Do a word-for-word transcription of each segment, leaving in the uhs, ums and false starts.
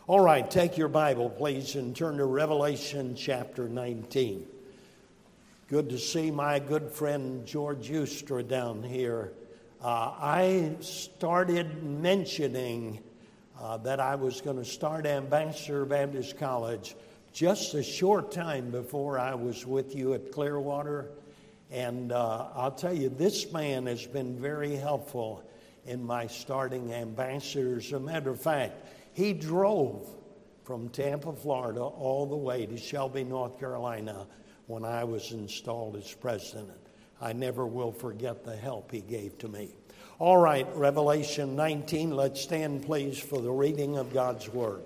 All right, take your Bible, please, and turn to Revelation chapter nineteen. Good to see my good friend George Eustra down here. Uh, I started mentioning uh, that I was going to start Ambassador Baptist College just a short time before I was with you at Clearwater. And uh, I'll tell you, this man has been very helpful in my starting Ambassador. As a matter of fact, he drove from Tampa, Florida, all the way to Shelby, North Carolina when I was installed as president. I never will forget the help he gave to me. All right, Revelation nineteen. Let's stand, please, for the reading of God's Word.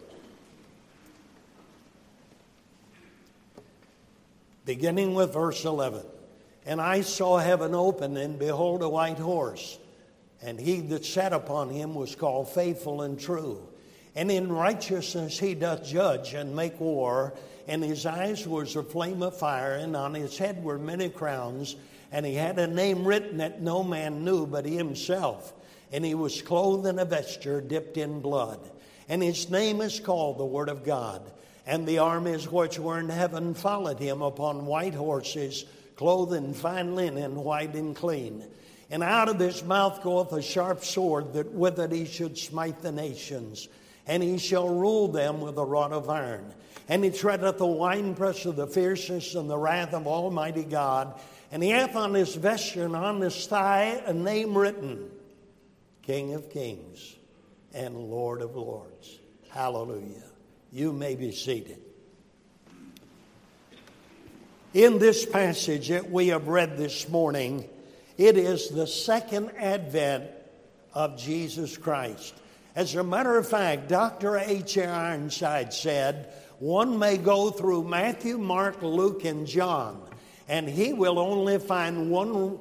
Beginning with verse eleven. And I saw heaven open, and behold, a white horse. And he that sat upon him was called Faithful and True. And in righteousness he doth judge and make war. And his eyes was a flame of fire, and on his head were many crowns. And he had a name written that no man knew but he himself. And he was clothed in a vesture dipped in blood. And his name is called the Word of God. And the armies which were in heaven followed him upon white horses, clothed in fine linen, white and clean. And out of his mouth goeth a sharp sword, that with it he should smite the nations. And he shall rule them with a rod of iron. And he treadeth the winepress of the fierceness and the wrath of Almighty God. And he hath on his vesture and on his thigh a name written, King of Kings and Lord of Lords. Hallelujah. You may be seated. In this passage that we have read this morning, it is the second advent of Jesus Christ. As a matter of fact, Doctor H A Ironside said, one may go through Matthew, Mark, Luke, and John, and he will only find one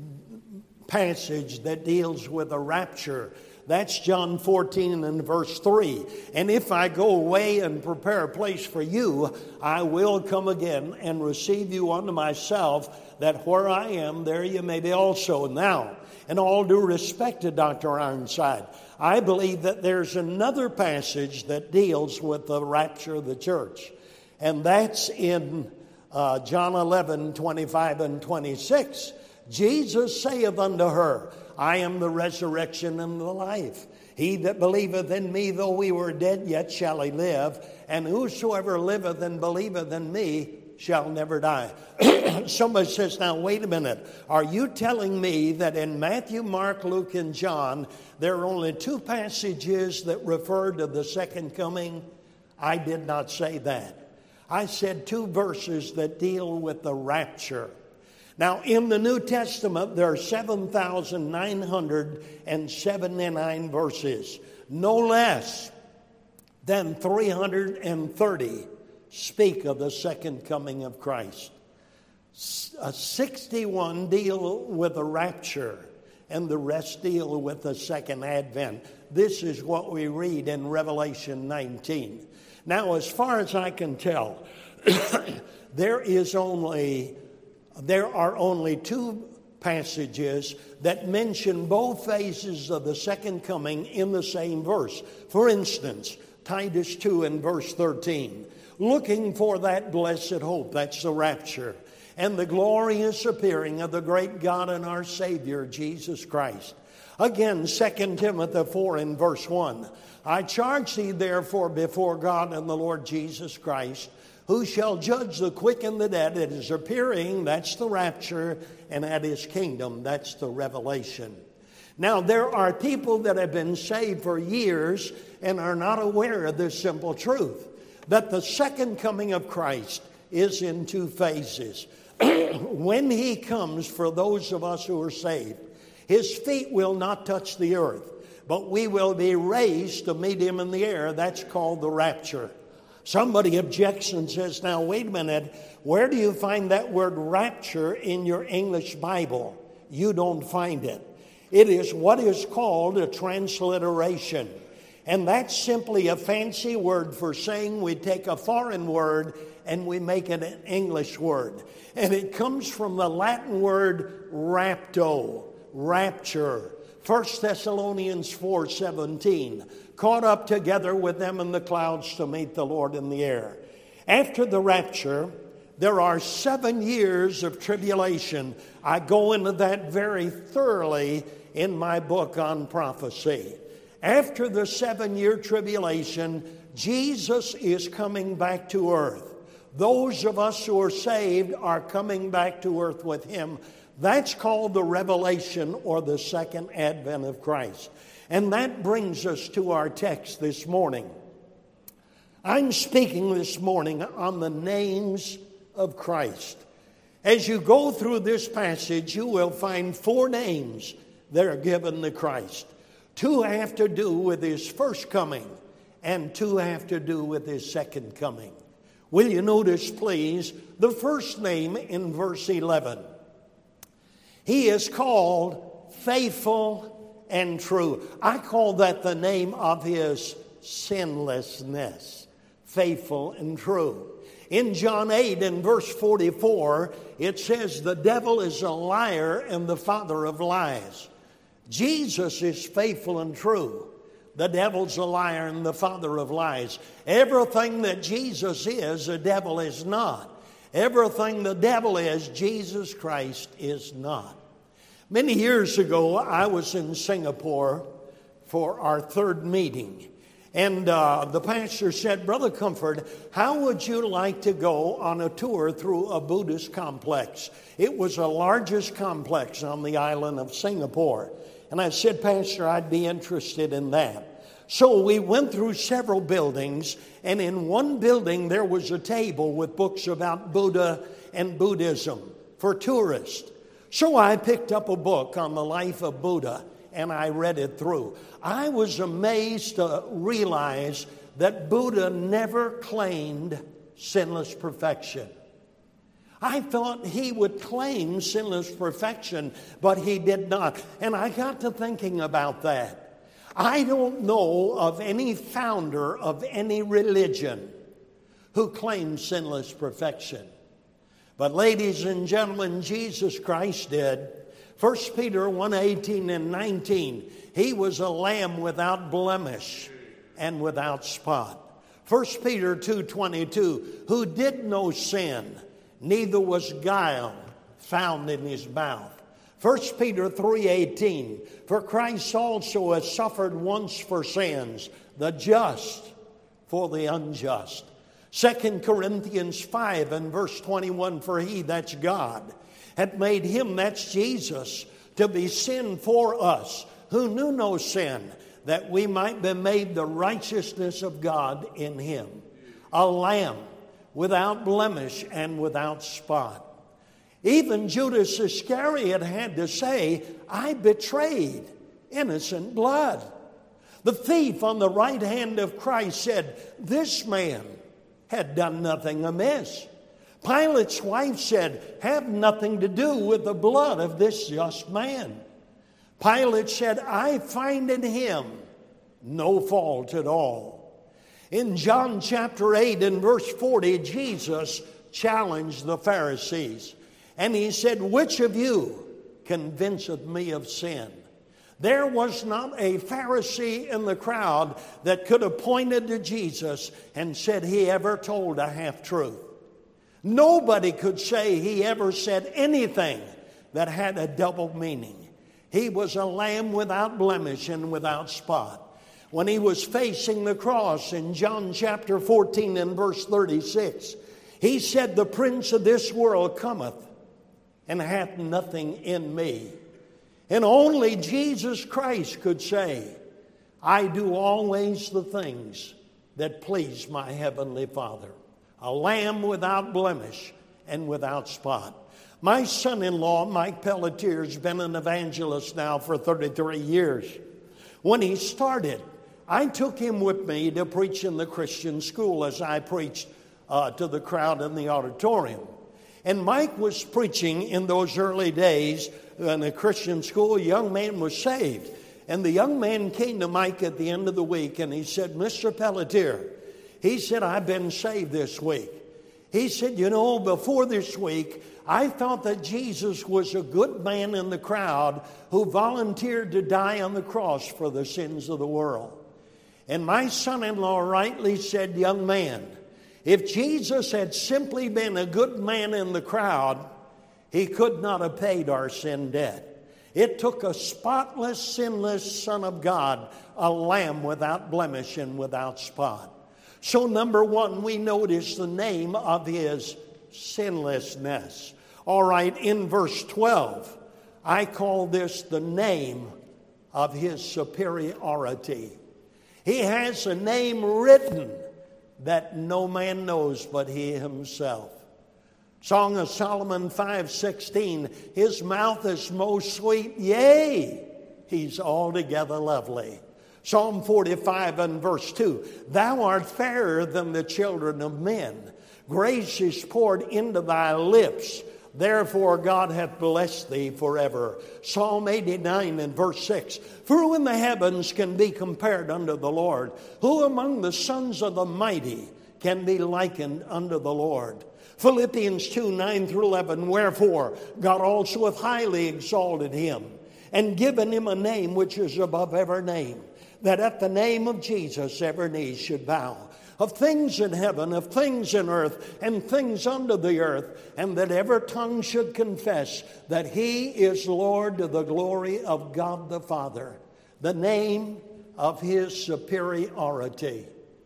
passage that deals with a rapture. That's John fourteen and verse three. And if I go away and prepare a place for you, I will come again and receive you unto myself, that where I am, there you may be also. Now, in all due respect to Doctor Ironside, I believe that there's another passage that deals with the rapture of the church. And that's in uh, John eleven, twenty-five and twenty-six. Jesus saith unto her, I am the resurrection and the life. He that believeth in me, though we were dead, yet shall he live. And whosoever liveth and believeth in me shall never die. Somebody says, now wait a minute. Are you telling me that in Matthew, Mark, Luke, and John, there are only two passages that refer to the second coming? I did not say that. I said two verses that deal with the rapture. Now, in the New Testament, there are seven thousand nine hundred seventy-nine verses. No less than three hundred thirty speak of the second coming of Christ. sixty-one deal with the rapture, and the rest deal with the second advent. This is what we read in Revelation nineteen. Now, as far as I can tell, there is only... There are only two passages that mention both phases of the second coming in the same verse. For instance, Titus two and verse thirteen. Looking for that blessed hope, that's the rapture, and the glorious appearing of the great God and our Savior, Jesus Christ. Again, Second Timothy four and verse one. I charge thee therefore before God and the Lord Jesus Christ, who shall judge the quick and the dead at his appearing, that's the rapture, and at his kingdom, that's the revelation. Now, there are people that have been saved for years and are not aware of this simple truth, that the second coming of Christ is in two phases. When he comes, for those of us who are saved, his feet will not touch the earth, but we will be raised to meet him in the air. That's called the rapture. Somebody objects and says, now, wait a minute, where do you find that word rapture in your English Bible? You don't find it. It is what is called a transliteration. And that's simply a fancy word for saying we take a foreign word and we make it an English word. And it comes from the Latin word rapto, rapture. First Thessalonians four seventeen, caught up together with them in the clouds to meet the Lord in the air. After the rapture, there are seven years of tribulation. I go into that very thoroughly in my book on prophecy. After the seven-year tribulation, Jesus is coming back to earth. Those of us who are saved are coming back to earth with him. That's called the revelation or the second advent of Christ. And that brings us to our text this morning. I'm speaking this morning on the names of Christ. As you go through this passage, you will find four names that are given to Christ. Two have to do with his first coming, and two have to do with his second coming. Will you notice, please, the first name in verse eleven? He is called Faithful and True. I call that the name of his sinlessness. Faithful and true. In John eight and verse forty-four, it says, the devil is a liar and the father of lies. Jesus is faithful and true. The devil's a liar and the father of lies. Everything that Jesus is, the devil is not. Everything the devil is, Jesus Christ is not. Many years ago, I was in Singapore for our third meeting. And uh, the pastor said, Brother Comfort, how would you like to go on a tour through a Buddhist complex? It was the largest complex on the island of Singapore. And I said, Pastor, I'd be interested in that. So we went through several buildings, and in one building there was a table with books about Buddha and Buddhism for tourists. So I picked up a book on the life of Buddha, and I read it through. I was amazed to realize that Buddha never claimed sinless perfection. I thought he would claim sinless perfection, but he did not. And I got to thinking about that. I don't know of any founder of any religion who claims sinless perfection. But ladies and gentlemen, Jesus Christ did. First Peter one eighteen and nineteen, he was a lamb without blemish and without spot. First Peter two twenty-two, who did no sin, neither was guile found in his mouth. First Peter three eighteen, for Christ also has suffered once for sins, the just for the unjust. Second Corinthians five and verse twenty-one, for he, that's God, had made him, that's Jesus, to be sin for us, who knew no sin, that we might be made the righteousness of God in him. A lamb without blemish and without spot. Even Judas Iscariot had to say, I betrayed innocent blood. The thief on the right hand of Christ said, this man had done nothing amiss. Pilate's wife said, have nothing to do with the blood of this just man. Pilate said, I find in him no fault at all. In John chapter eight and verse forty, Jesus challenged the Pharisees. And he said, which of you convinceth me of sin? There was not a Pharisee in the crowd that could have pointed to Jesus and said he ever told a half-truth. Nobody could say he ever said anything that had a double meaning. He was a lamb without blemish and without spot. When he was facing the cross in John chapter fourteen and verse thirty-six, he said, the prince of this world cometh and hath nothing in me. And only Jesus Christ could say, I do always the things that please my heavenly Father. A lamb without blemish and without spot. My son-in-law, Mike Pelletier, has been an evangelist now for thirty-three years. When he started, I took him with me to preach in the Christian school as I preached uh, to the crowd in the auditorium. And Mike was preaching in those early days in a Christian school. A young man was saved. And the young man came to Mike at the end of the week and he said, Mister Pelletier, he said, I've been saved this week. He said, you know, before this week, I thought that Jesus was a good man in the crowd who volunteered to die on the cross for the sins of the world. And my son-in-law rightly said, young man, if Jesus had simply been a good man in the crowd, he could not have paid our sin debt. It took a spotless, sinless Son of God, a lamb without blemish and without spot. So number one, we notice the name of his sinlessness. All right, in verse twelve, I call this the name of his superiority. He has a name written that no man knows but he himself. Song of Solomon five sixteen, his mouth is most sweet, yea, he's altogether lovely. Psalm forty-five and verse two, thou art fairer than the children of men. Grace is poured into thy lips. Therefore God hath blessed thee forever. Psalm eighty-nine and verse six, for who in the heavens can be compared unto the Lord? Who among the sons of the mighty can be likened unto the Lord? Philippians two, nine through eleven, wherefore God also hath highly exalted him, and given him a name which is above every name, that at the name of Jesus every knee should bow, of things in heaven, of things in earth, and things under the earth, and that every tongue should confess that he is Lord, to the glory of God the Father. The name of his superiority.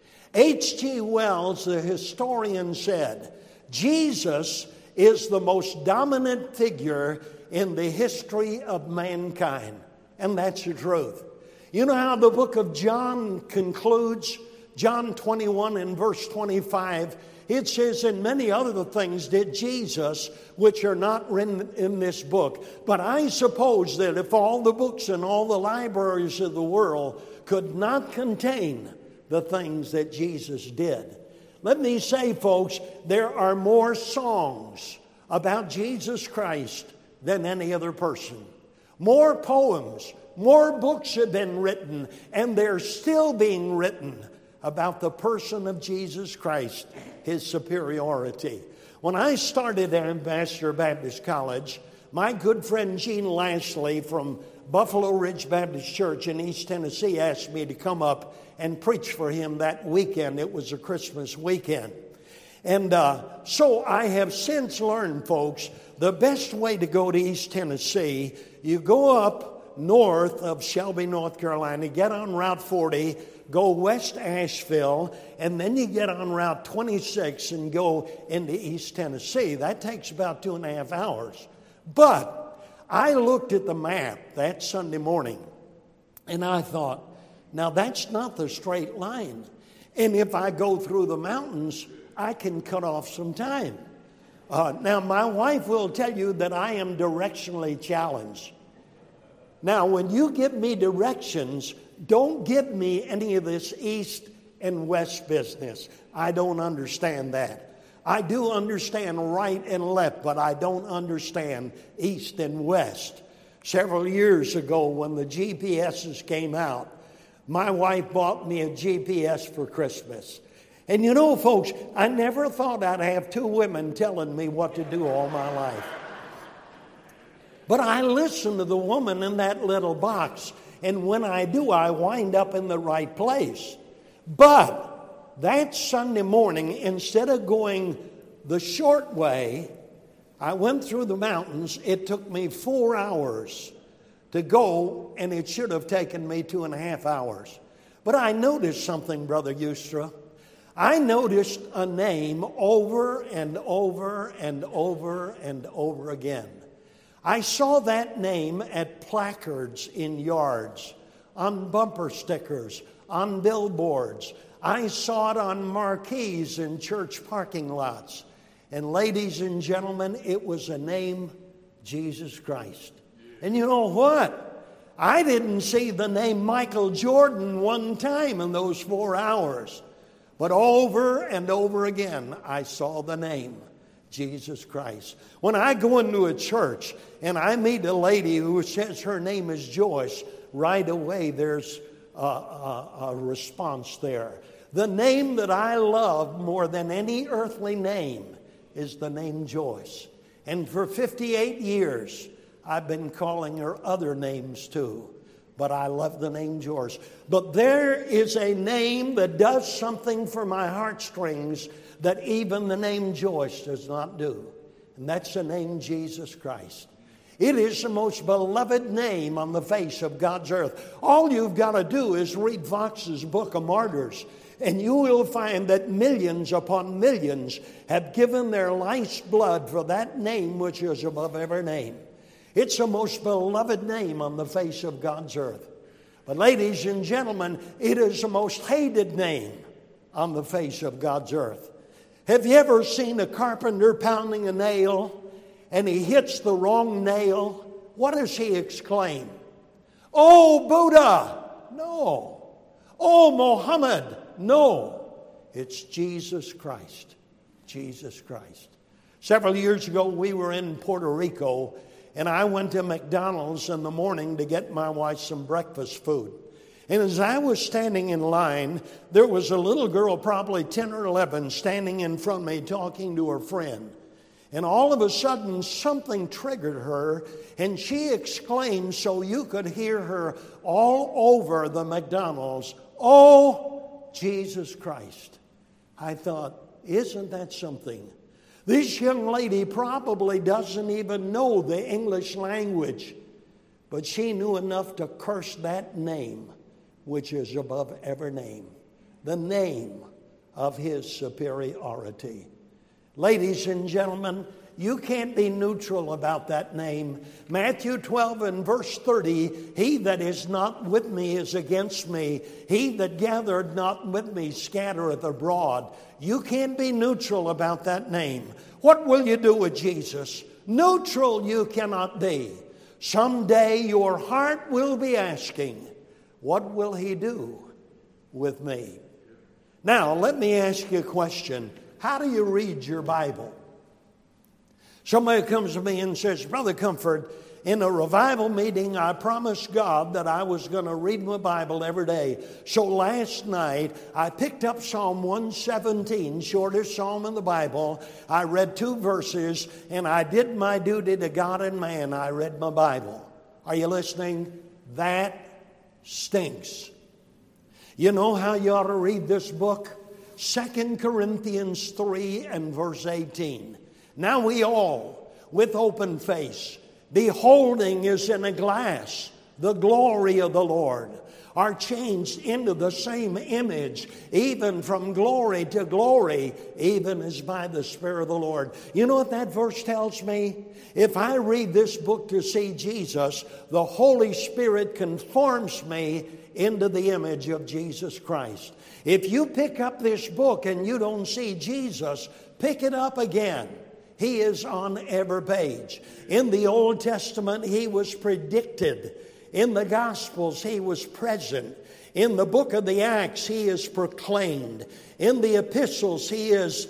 H G Wells, the historian, said, Jesus is the most dominant figure in the history of mankind. And that's the truth. You know how the book of John concludes? John twenty-one and verse twenty-five, it says, and many other things did Jesus, which are not written in this book. But I suppose that if all the books in all the libraries of the world could not contain the things that Jesus did. Let me say, folks, there are more songs about Jesus Christ than any other person. More poems, more books have been written, and they're still being written about the person of Jesus Christ, his superiority. When I started at Ambassador Baptist College, my good friend Gene Lashley from Buffalo Ridge Baptist Church in East Tennessee asked me to come up and preach for him that weekend. It was a Christmas weekend. And uh, so I have since learned, folks, the best way to go to East Tennessee, you go up north of Shelby, North Carolina, get on Route forty, go west Asheville, and then you get on Route twenty-six and go into East Tennessee. That takes about two and a half hours. But I looked at the map that Sunday morning, and I thought, now that's not the straight line. And if I go through the mountains, I can cut off some time. Uh, now, my wife will tell you that I am directionally challenged. Now, when you give me directions, don't give me any of this east and west business. I don't understand that. I do understand right and left, but I don't understand east and west. Several years ago, when the G P S's came out, my wife bought me a G P S for Christmas. And you know, folks, I never thought I'd have two women telling me what to do all my life. But I listen to the woman in that little box, and when I do, I wind up in the right place. But that Sunday morning, instead of going the short way, I went through the mountains. It took me four hours to go, and it should have taken me two and a half hours. But I noticed something, Brother Eustra. I noticed a name over and over and over and over again. I saw that name at placards in yards, on bumper stickers, on billboards. I saw it on marquees in church parking lots. And ladies and gentlemen, it was a name, Jesus Christ. And you know what? I didn't see the name Michael Jordan one time in those four hours. But over and over again, I saw the name, Jesus Christ. When I go into a church and I meet a lady who says her name is Joyce, right away there's a, a, a response there. The name that I love more than any earthly name is the name Joyce. And for fifty-eight years, I've been calling her other names too. But I love the name Joyce. But there is a name that does something for my heartstrings that even the name Joyce does not do. And that's the name Jesus Christ. It is the most beloved name on the face of God's earth. All you've got to do is read Fox's Book of Martyrs, and you will find that millions upon millions have given their life's blood for that name which is above every name. It's the most beloved name on the face of God's earth. But ladies and gentlemen, it is the most hated name on the face of God's earth. Have you ever seen a carpenter pounding a nail and he hits the wrong nail? What does he exclaim? Oh, Buddha! No. Oh, Mohammed! No. It's Jesus Christ. Jesus Christ. Several years ago, we were in Puerto Rico, and I went to McDonald's in the morning to get my wife some breakfast food. And as I was standing in line, there was a little girl, probably ten or eleven, standing in front of me talking to her friend. And all of a sudden, something triggered her, and she exclaimed so you could hear her all over the McDonald's, "Oh, Jesus Christ." I thought, isn't that something? This young lady probably doesn't even know the English language, but she knew enough to curse that name, which is above every name, the name of his superiority. Ladies and gentlemen, you can't be neutral about that name. Matthew twelve and verse thirty, he that is not with me is against me. He that gathered not with me scattereth abroad. You can't be neutral about that name. What will you do with Jesus? Neutral you cannot be. Someday your heart will be asking, what will he do with me? Now, let me ask you a question. How do you read your Bible? Somebody comes to me and says, Brother Comfort, in a revival meeting, I promised God that I was going to read my Bible every day. So last night, I picked up Psalm one seventeen, shortest psalm in the Bible. I read two verses, and I did my duty to God and man. I read my Bible. Are you listening? That stinks. You know how you ought to read this book? Second Corinthians three and verse eighteen. Now we all, with open face, beholding as in a glass the glory of the Lord, are changed into the same image, even from glory to glory, even as by the Spirit of the Lord. You know what that verse tells me? If I read this book to see Jesus, the Holy Spirit conforms me into the image of Jesus Christ. If you pick up this book and you don't see Jesus, pick it up again. He is on every page. In the Old Testament, he was predicted. In the Gospels, he was present. In the book of the Acts, he is proclaimed. In the epistles, he is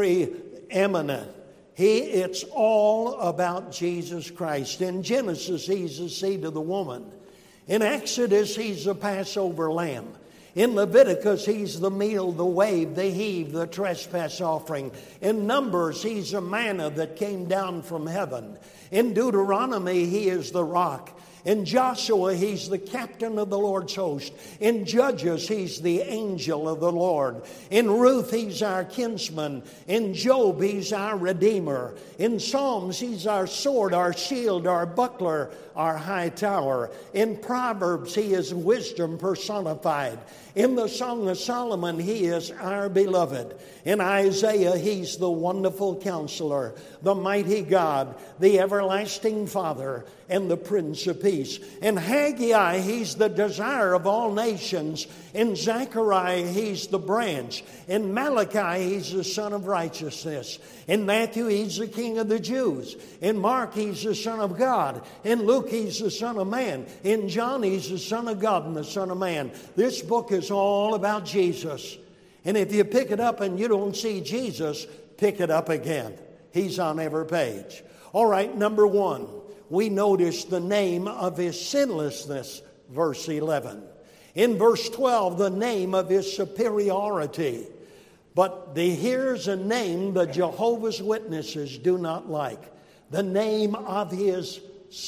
preeminent. He, it's all about Jesus Christ. In Genesis, he's the seed of the woman. In Exodus, he's the Passover lamb. In Leviticus, he's the meal, the wave, the heave, the trespass offering. In Numbers, he's a manna that came down from heaven. In Deuteronomy, he is the rock. In Joshua, he's the captain of the Lord's host. In Judges, he's the angel of the Lord. In Ruth, he's our kinsman. In Job, he's our redeemer. In Psalms, he's our sword, our shield, our buckler, our high tower. In Proverbs, he is wisdom personified. In the Song of Solomon, he is our beloved. In Isaiah, he's the wonderful counselor, the mighty God, the everlasting Father, and the Prince of Peace. In Haggai, he's the desire of all nations. In Zechariah, he's the branch. In Malachi, he's the Son of righteousness. In Matthew, he's the King of the Jews. In Mark, he's the Son of God. In Luke, he's the Son of Man. In John, he's the Son of God and the Son of Man. This book is all about Jesus. And if you pick it up and you don't see Jesus, pick it up again. He's on every page. All right, number one, we notice the name of his sinlessness, verse eleven. In verse twelve, the name of his superiority. But the, here's a name the Jehovah's Witnesses do not like. The name of his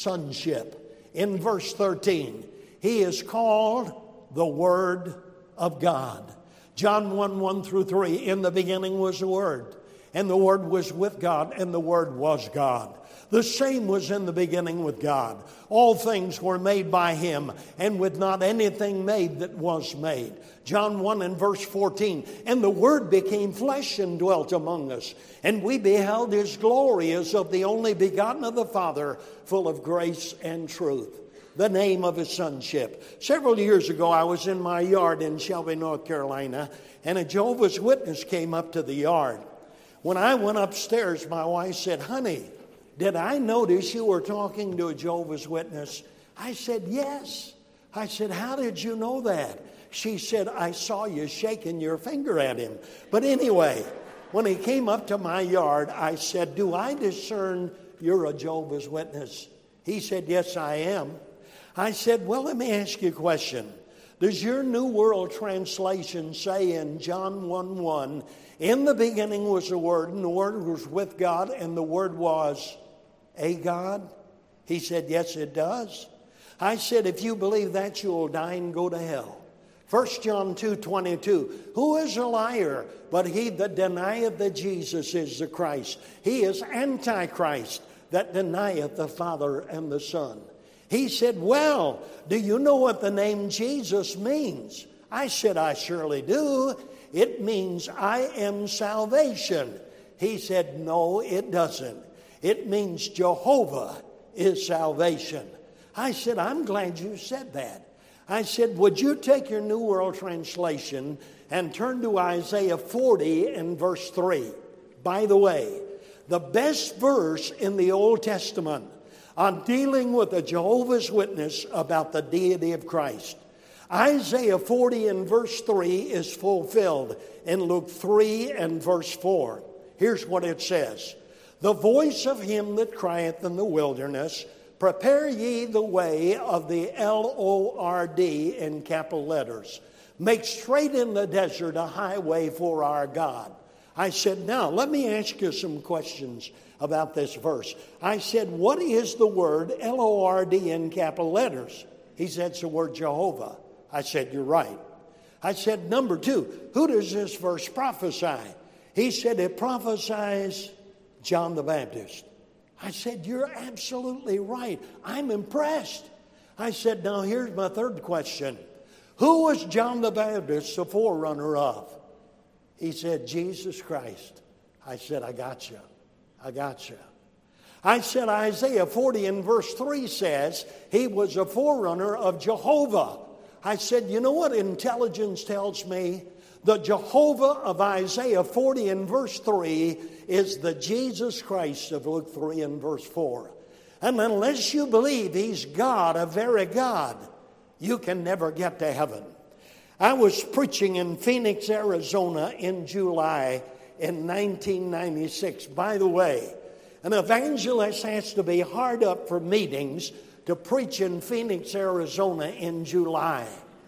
sonship. In verse thirteen, he is called the Word of God. John one, one through three, in the beginning was the Word, and the Word was with God, and the Word was God. The same was in the beginning with God. All things were made by him, and with not anything made that was made. John one and verse fourteen, and the Word became flesh and dwelt among us, and we beheld his glory as of the only begotten of the Father, full of grace and truth. The name of his sonship. Several years ago, I was in my yard in Shelby, North Carolina, and a Jehovah's Witness came up to the yard. When I went upstairs, my wife said, "Honey, did I notice you were talking to a Jehovah's Witness?" I said, "Yes." I said, "How did you know that?" She said, "I saw you shaking your finger at him." But anyway, when he came up to my yard, I said, "Do I discern you're a Jehovah's Witness?" He said, "Yes, I am." I said, "Well, let me ask you a question. Does your New World Translation say in John one one, in the beginning was the Word, and the Word was with God, and the Word was a God?" He said, "Yes, it does." I said, "If you believe that, you will die and go to hell." First John two twenty-two, who is a liar but he that denieth that Jesus is the Christ? He is Antichrist that denieth the Father and the Son. He said, "Well, do you know what the name Jesus means?" I said, "I surely do. It means I am salvation." He said, "No, it doesn't. It means Jehovah is salvation." I said, "I'm glad you said that." I said, "Would you take your New World Translation and turn to Isaiah forty and verse three? By the way, the best verse in the Old Testament on dealing with a Jehovah's Witness about the deity of Christ. Isaiah forty and verse three is fulfilled in Luke three and verse four. Here's what it says. "The voice of him that crieth in the wilderness, prepare ye the way of the L O R D in capital letters. Make straight in the desert a highway for our God." I said, "Now, let me ask you some questions about this verse." I said, "What is the word L O R D in capital letters?" He said, "It's the word Jehovah." I said, "You're right." I said, "Number two, who does this verse prophesy?" He said, "It prophesies John the Baptist." I said, "You're absolutely right. I'm impressed." I said, "Now here's my third question. Who was John the Baptist the forerunner of?" He said, "Jesus Christ." I said, "I got you. I got you." I said, "Isaiah forty and verse three says he was a forerunner of Jehovah." I said, "You know what intelligence tells me? The Jehovah of Isaiah forty and verse three is the Jesus Christ of Luke three and verse four. And unless you believe he's God, a very God, you can never get to heaven." I was preaching in Phoenix, Arizona in July in nineteen ninety-six. By the way, an evangelist has to be hard up for meetings to preach in Phoenix, Arizona in July.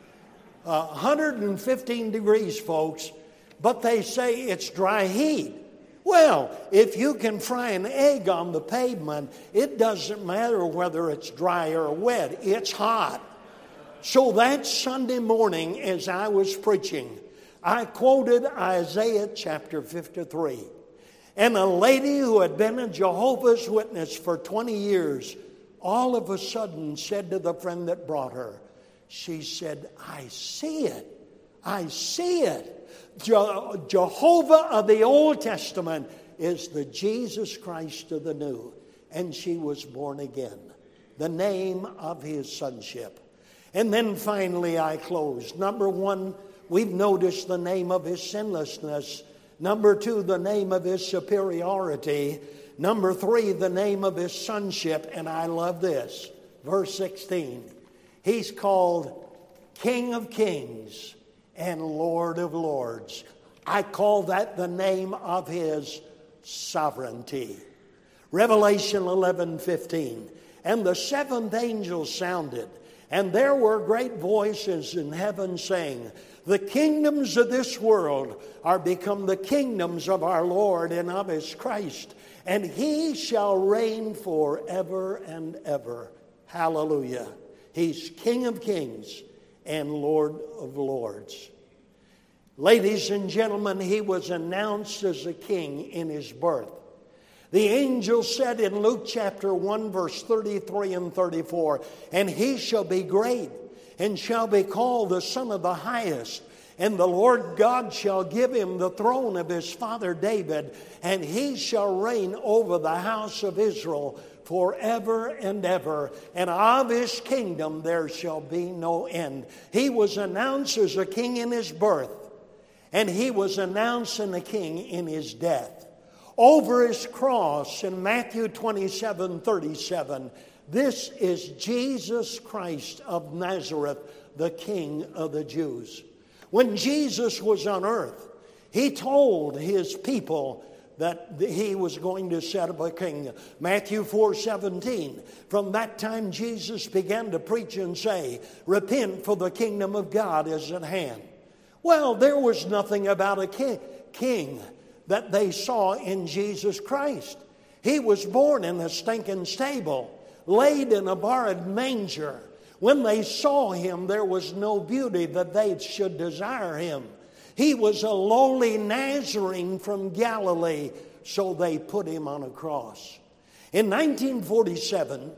Uh, one hundred fifteen degrees, folks, but they say it's dry heat. Well, if you can fry an egg on the pavement, it doesn't matter whether it's dry or wet. It's hot. So that Sunday morning as I was preaching, I quoted Isaiah chapter fifty-three. And a lady who had been a Jehovah's Witness for twenty years, all of a sudden said to the friend that brought her, she said, "I see it. I see it. Je- Jehovah of the Old Testament is the Jesus Christ of the New." And she was born again. The name of his sonship. And then finally I close. Number one, we've noticed the name of his sinlessness. Number two, the name of his superiority. Number three, the name of his sonship. And I love this. Verse sixteen. He's called King of Kings and Lord of Lords. I call that the name of his sovereignty. Revelation eleven fifteen. And the seventh angel sounded, And there were great voices in heaven saying, the kingdoms of this world are become the kingdoms of our Lord and of his Christ, and he shall reign forever and ever. Hallelujah. He's King of kings and Lord of lords. Ladies and gentlemen, he was announced as a king in his birth. The angel said in Luke chapter one, verse thirty-three and thirty-four, and he shall be great, and shall be called the Son of the Highest. And the Lord God shall give him the throne of his father David, and he shall reign over the house of Israel forever and ever. And of his kingdom there shall be no end. He was announced as a king in his birth, and he was announced as a king in his death. Over his cross in Matthew twenty-seven thirty-seven, this is Jesus Christ of Nazareth, the King of the Jews. When Jesus was on earth, he told his people that he was going to set up a king. Matthew four seventeen, from that time Jesus began to preach and say, repent, for the kingdom of God is at hand. Well, there was nothing about a king, king that they saw in Jesus Christ. He was born in a stinking stable, laid in a borrowed manger. When they saw him, there was no beauty that they should desire him. He was a lowly Nazarene from Galilee, so they put him on a cross. In nineteen forty-seven,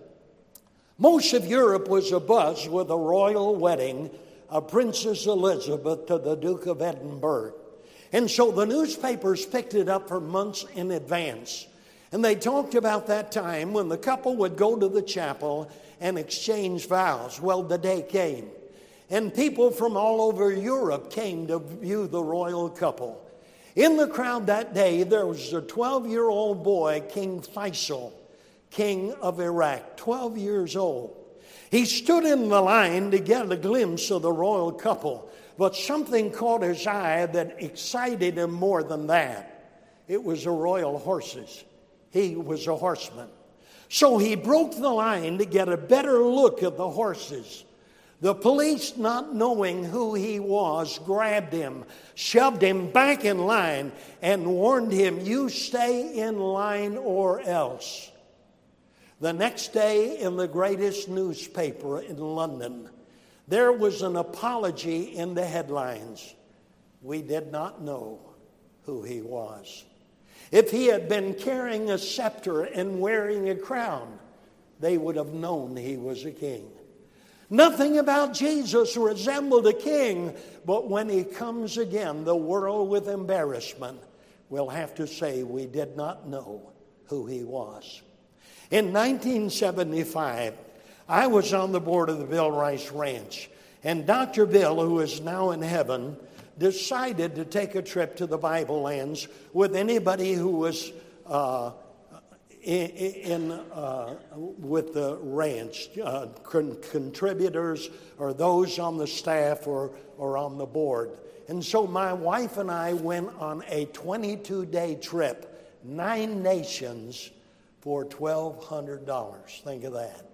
most of Europe was abuzz with a royal wedding of Princess Elizabeth to the Duke of Edinburgh. And so the newspapers picked it up for months in advance. And they talked about that time when the couple would go to the chapel and exchange vows. Well, the day came, and people from all over Europe came to view the royal couple. In the crowd that day, there was a twelve-year-old boy, King Faisal, king of Iraq, twelve years old. He stood in the line to get a glimpse of the royal couple, but something caught his eye that excited him more than that. It was the royal horses. He was a horseman. So he broke the line to get a better look at the horses. The police, not knowing who he was, grabbed him, shoved him back in line, and warned him, you stay in line or else. The next day, in the greatest newspaper in London, there was an apology in the headlines. We did not know who he was. If he had been carrying a scepter and wearing a crown, they would have known he was a king. Nothing about Jesus resembled a king, but when he comes again, the world with embarrassment will have to say we did not know who he was. In nineteen seventy-five, I was on the board of the Bill Rice Ranch, and Doctor Bill, who is now in heaven, decided to take a trip to the Bible lands with anybody who was uh, in, in uh, with the ranch, uh, con- contributors or those on the staff or, or on the board. And so my wife and I went on a twenty-two day trip, nine nations, for twelve hundred dollars. Think of that.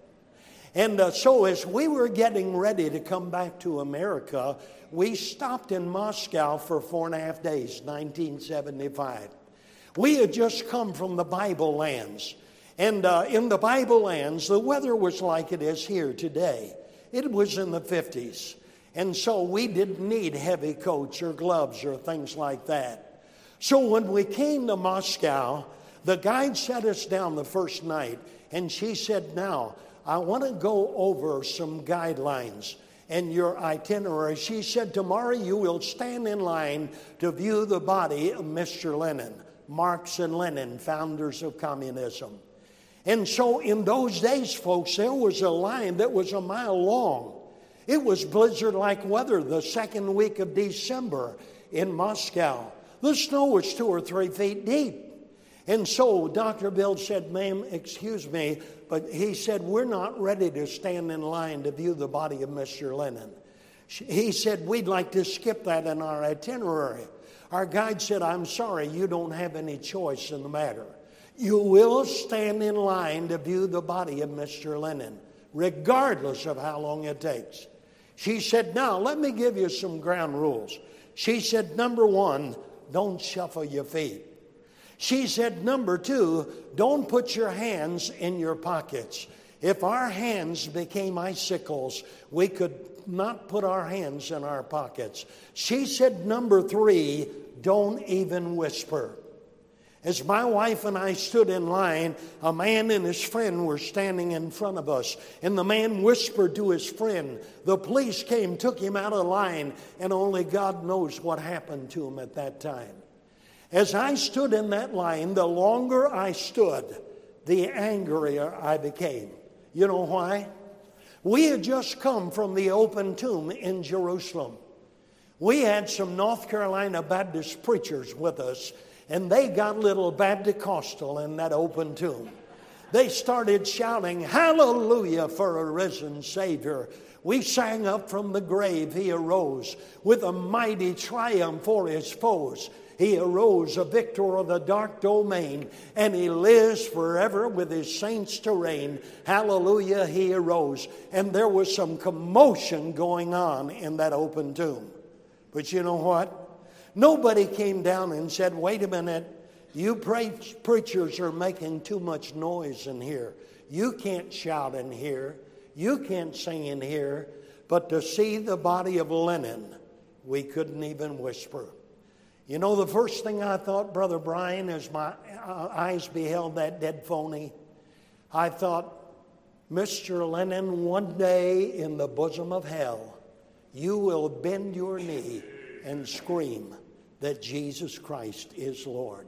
And uh, so as we were getting ready to come back to America, we stopped in Moscow for four and a half days, nineteen seventy-five. We had just come from the Bible lands. And uh, in the Bible lands, the weather was like it is here today. It was in the fifties. And so we didn't need heavy coats or gloves or things like that. So when we came to Moscow, the guide set us down the first night, and she said, now, I want to go over some guidelines and your itinerary. She said, tomorrow you will stand in line to view the body of Mister Lenin, Marx and Lenin, founders of communism. And so in those days, folks, there was a line that was a mile long. It was blizzard-like weather the second week of December in Moscow. The snow was two or three feet deep. And so Doctor Bill said, ma'am, excuse me, but he said, we're not ready to stand in line to view the body of Mister Lenin. He said, we'd like to skip that in our itinerary. Our guide said, I'm sorry, you don't have any choice in the matter. You will stand in line to view the body of Mister Lenin. regardless of how long it takes. She said, now, let me give you some ground rules. She said, number one, don't shuffle your feet. She said, number two, don't put your hands in your pockets. If our hands became icicles, we could not put our hands in our pockets. She said, number three, don't even whisper. As my wife and I stood in line, a man and his friend were standing in front of us. And the man whispered to his friend. The police came, took him out of line, and only God knows what happened to him at that time. As I stood in that line, the longer I stood, the angrier I became. You know why? We had just come from the open tomb in Jerusalem. We had some North Carolina Baptist preachers with us, and they got a little Baptist-costal in that open tomb. They started shouting, hallelujah for a risen Savior. We sang up from the grave, he arose with a mighty triumph for his foes. He arose a victor of the dark domain, and he lives forever with his saints to reign. Hallelujah, he arose. And there was some commotion going on in that open tomb. But you know what? Nobody came down and said, wait a minute, you pre- preachers are making too much noise in here. You can't shout in here. You can't sing in here. But to see the body of linen, we couldn't even whisper. You know, the first thing I thought, Brother Brian, as my eyes beheld that dead phony, I thought, Mister Lennon, one day in the bosom of hell, you will bend your knee and scream that Jesus Christ is Lord.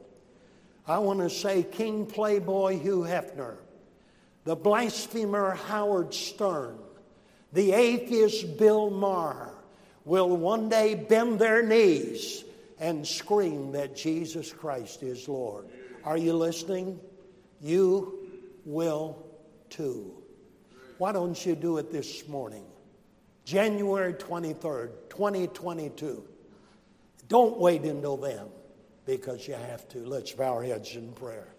I want to say King Playboy Hugh Hefner, the blasphemer Howard Stern, the atheist Bill Maher will one day bend their knees and scream that Jesus Christ is Lord. Are you listening? You will too. Why don't you do it this morning? January twenty-third, twenty twenty-two. Don't wait until then, because you have to. Let's bow our heads in prayer.